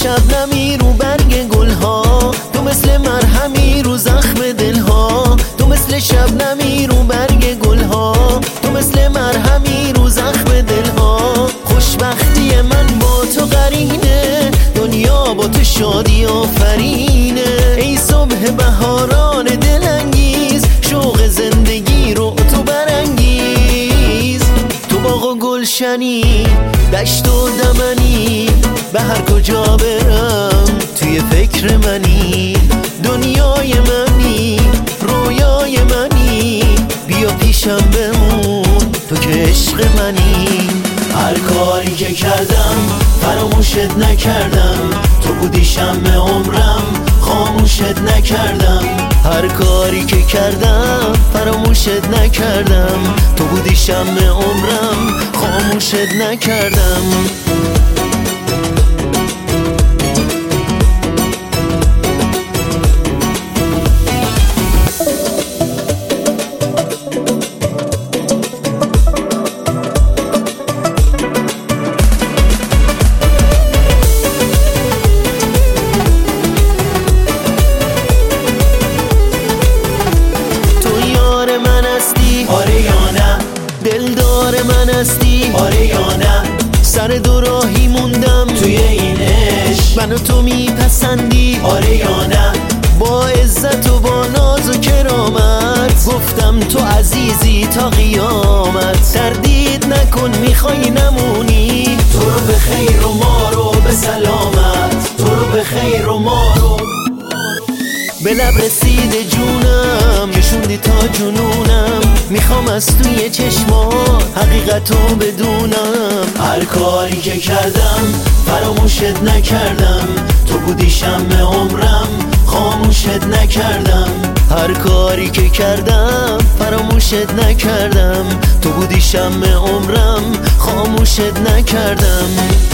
شبنمی رو برگ گلها، تو مثل مرهمی رو زخم دلها. تو مثل شبنمی رو برگ گلها، تو مثل مرهمی رو زخم دلها. خوشبختی من با تو قرینه، دنیا با تو شادی آفرینه. ای صبح بهاران دلانگیز، شوق زندگی رو تو برانگیز. تو باغ و گلشنی، دشت و دمنی، به هر کجا برم توی فکر منی. دنیای منی، رویای منی، بیا پیشم بمون تو که عشق منی. هر کاری که کردم فراموشت نکردم، تو بودی شمع عمرم خاموشت نکردم. هر کاری که کردم فراموشت نکردم، تو بودی شمع عمرم خاموشت نکردم. آره یا نه دلدار من هستی، آره یا نه سر دو راهی موندم توی این عشق، منو تو میپسندی، آره یا نه با عزت و با ناز و کرامت گفتم تو عزیزی تا قیامت. تردید نکن میخوای نمونی، تو رو به خیر و ما رو به سلامت، تو رو به خیر و ما رو به لب رسیده جونم، کشوندی تا جنونم. میخوام از توی چشمات حقیقتو بدونم. هر کاری که کردم فراموشت نکردم، تو بودی شمع عمرم خاموشت نکردم. هر کاری که کردم فراموشت نکردم، تو بودی شمع عمرم خاموشت نکردم.